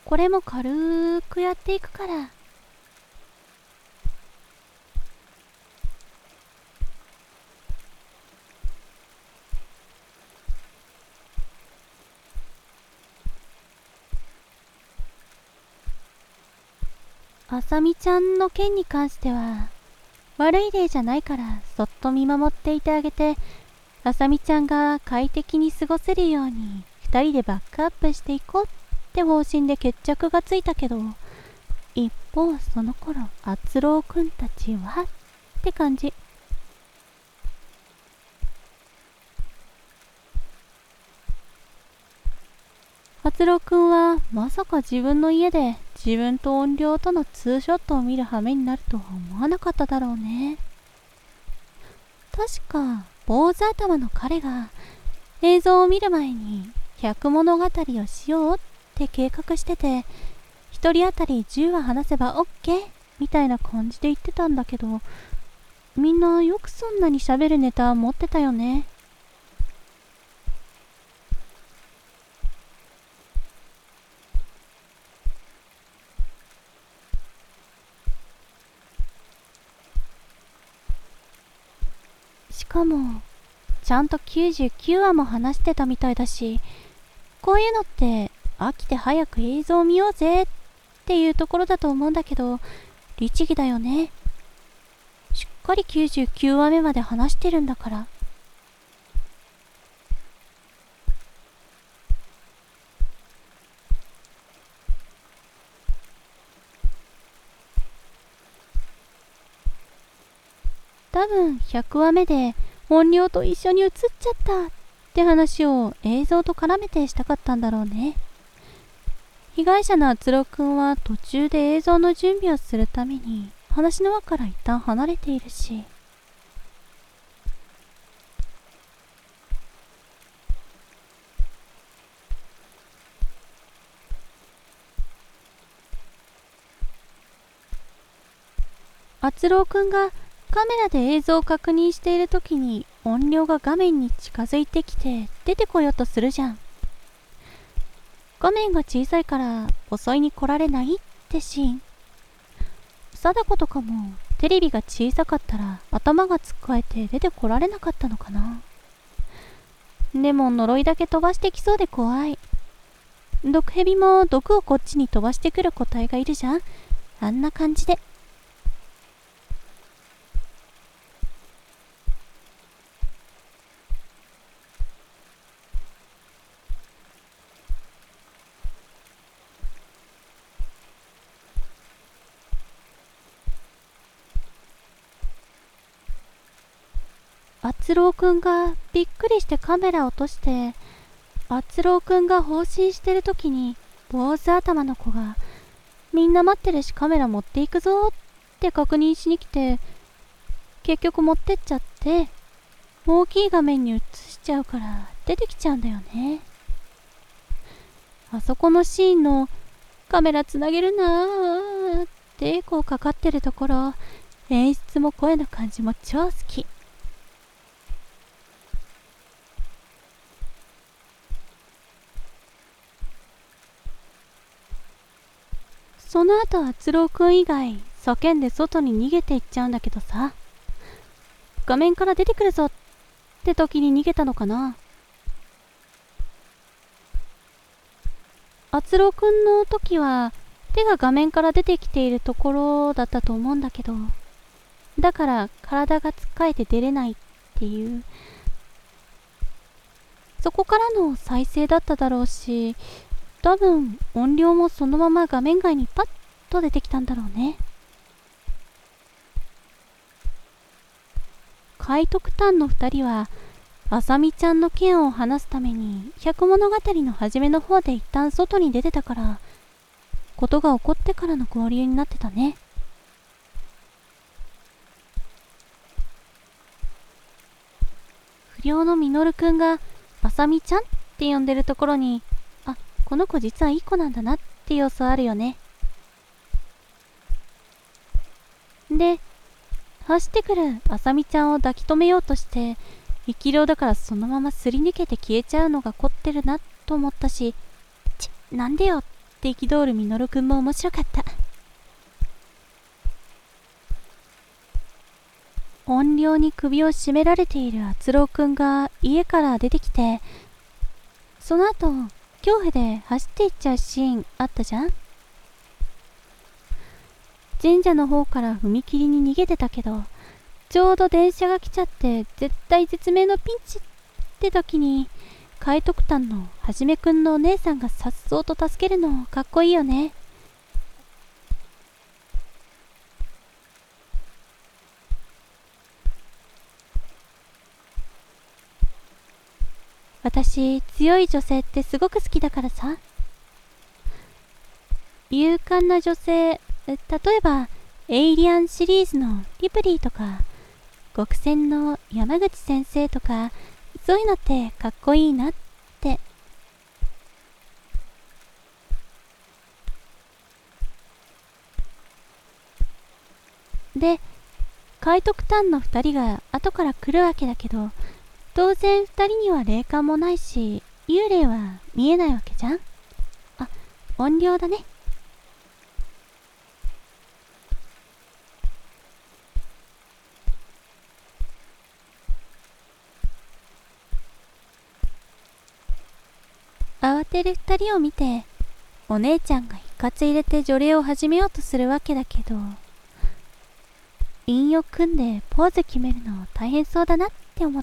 これも軽くやっていくから。あさみちゃんの件に関しては悪い例じゃないからそっと見守っていてあげて、あさみちゃんが快適に過ごせるように2人でバックアップしていこうって方針で決着がついたけど、一方その頃あつろうくんたちはって感じ。あつろうくんはまさか自分の家で自分と音量とのツーショットを見る羽目になるとは思わなかっただろうね。確か坊主頭の彼が映像を見る前に百物語をしようって計画してて、一人当たり10話話せば OK みたいな感じで言ってたんだけど、みんなよくそんなに喋るネタ持ってたよね。しかもちゃんと99話も話してたみたいだし、こういうのって飽きて早く映像を見ようぜっていうところだと思うんだけど、律儀だよね。しっかり99話目まで話してるんだから。多分100話目で音量と一緒に映っちゃったって話を映像と絡めてしたかったんだろうね。被害者のあつろくんは途中で映像の準備をするために話の輪から一旦離れているし、あつろうくんがカメラで映像を確認している時に音量が画面に近づいてきて出てこようとするじゃん。画面が小さいから襲いに来られないってシーン。貞子とかもテレビが小さかったら頭がつっかえて出てこられなかったのかな。でも呪いだけ飛ばしてきそうで怖い。毒蛇も毒をこっちに飛ばしてくる個体がいるじゃん。あんな感じで。あつろうくんがびっくりしてカメラを落として、あつろうくんが放心してる時に坊主頭の子がみんな待ってるしカメラ持っていくぞって確認しに来て、結局持ってっちゃって大きい画面に映しちゃうから出てきちゃうんだよね。あそこのシーンのカメラつなげるなーってこうかかってるところ、演出も声の感じも超好き。その後あつろうくん以外叫んで外に逃げていっちゃうんだけどさ、画面から出てくるぞって時に逃げたのかな。あつろうくんの時は手が画面から出てきているところだったと思うんだけど、だから体がつっかえて出れないっていう、そこからの再生だっただろうし、多分音量もそのまま画面外にパッと出てきたんだろうね。海徳丹の2人はあさみちゃんの件を話すために百物語の初めの方で一旦外に出てたから、ことが起こってからの合流になってたね。不良のみのるくんがあさみちゃんって呼んでるところに、あ、この子実はいい子なんだなって様子あるよね。で、走ってくるあさみちゃんを抱き留めようとして、生き量だからそのまますり抜けて消えちゃうのが凝ってるなと思ったし、なんでよっって憤るミノルくんも面白かった。怨霊に首を絞められている敦郎くんが家から出てきて、その後恐怖で走っていっちゃうシーンあったじゃん。神社の方から踏切に逃げてたけど、ちょうど電車が来ちゃって絶体絶命のピンチって時に、海徳丹のはじめくんのお姉さんがさっそうと助けるのかっこいいよね。私、強い女性ってすごく好きだからさ。勇敢な女性、例えばエイリアンシリーズのリプリーとか、極戦の山口先生とか、そういうのってかっこいいなって。で、海徳丹の2人が後から来るわけだけど、当然2人には霊感もないし、幽霊は見えないわけじゃん。あ、怨霊だね。慌てる2人を見て、お姉ちゃんが一括入れて除霊を始めようとするわけだけど、韻を組んでポーズ決めるの大変そうだなって思った。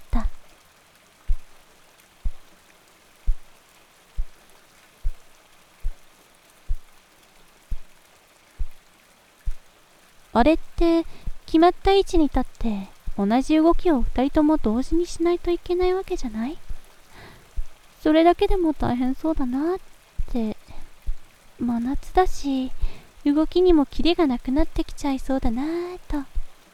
あれって決まった位置に立って同じ動きを2人とも同時にしないといけないわけじゃない？それだけでも大変そうだなって。真夏だし、動きにもキレがなくなってきちゃいそうだなぁと。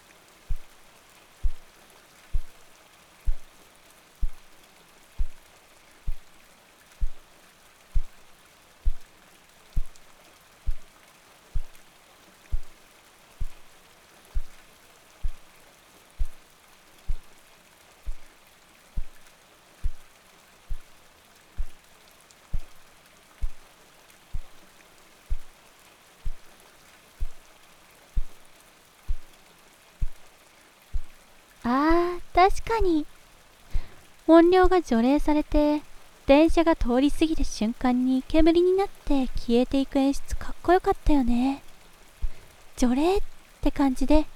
確かに。音量が除霊されて、電車が通り過ぎる瞬間に煙になって消えていく演出かっこよかったよね。除霊って感じで。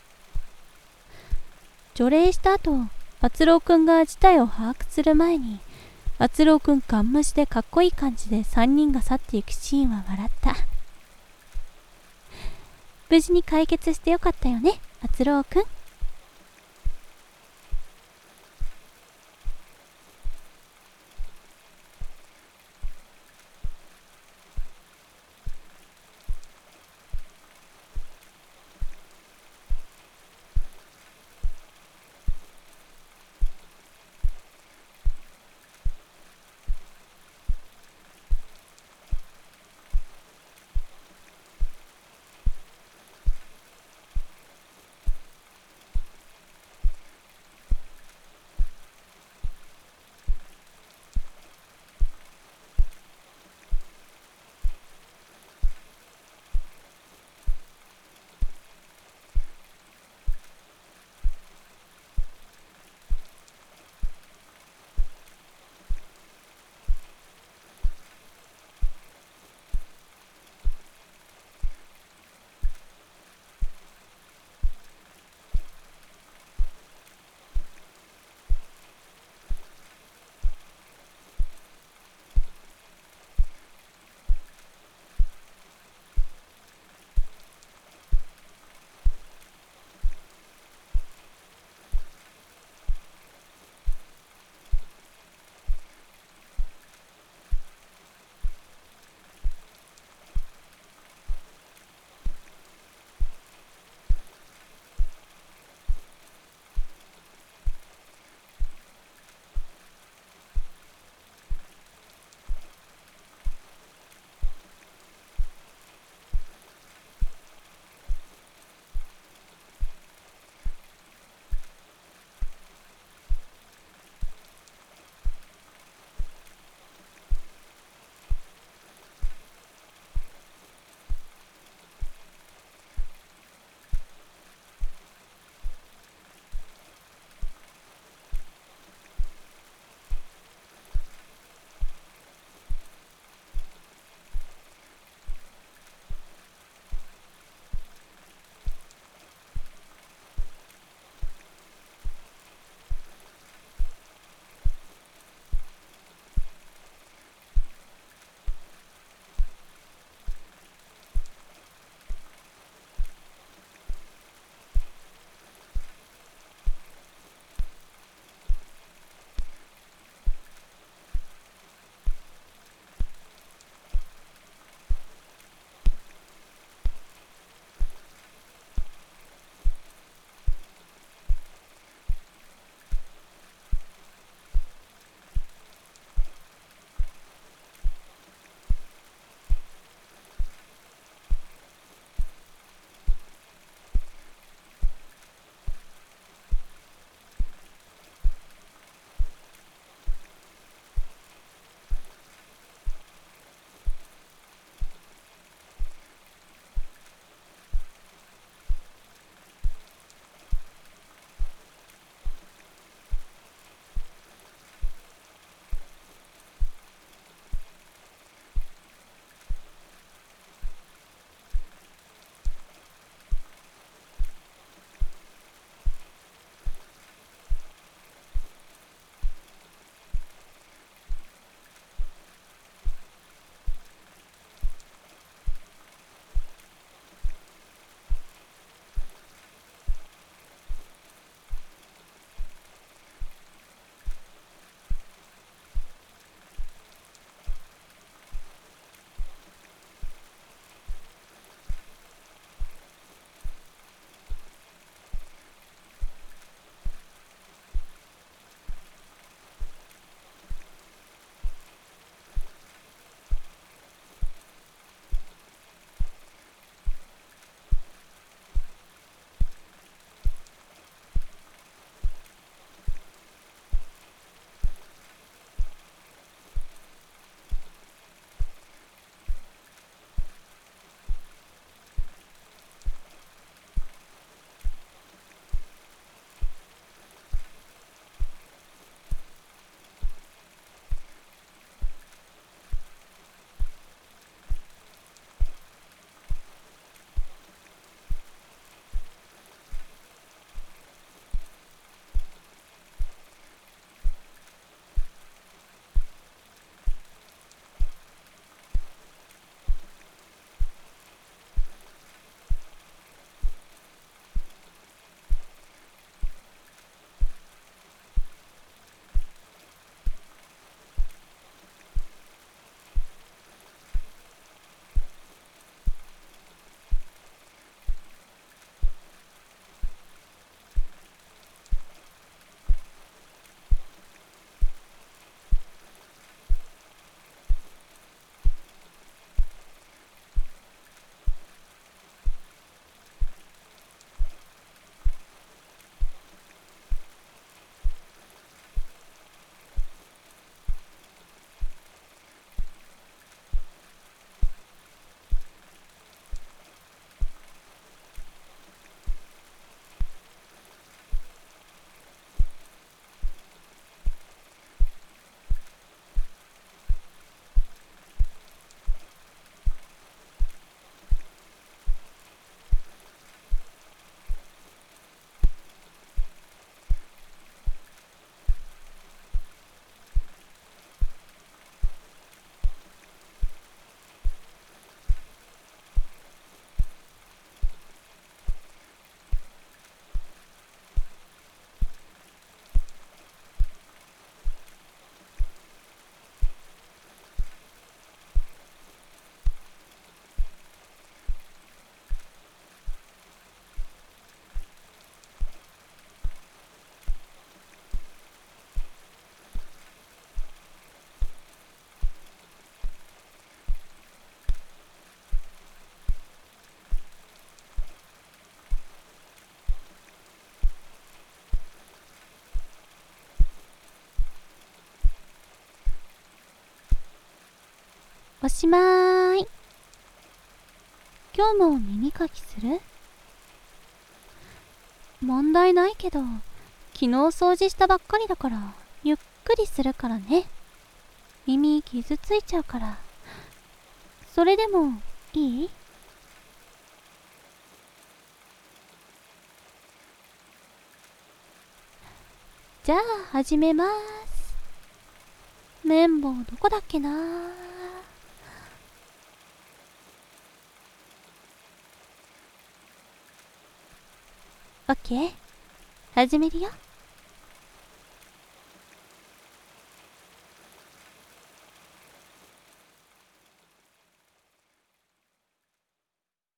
除霊した後、敦郎くんが事態を把握する前に、敦郎くんガン無視でかっこいい感じで3人が去っていくシーンは笑った。無事に解決してよかったよね、敦郎くん。 おしまーい。今日も耳かきする？問題ないけど、昨日掃除したばっかりだから、ゆっくりするからね。耳傷ついちゃうから。それでもいい？じゃあ始めます。綿棒どこだっけな。オッケー、始めるよ。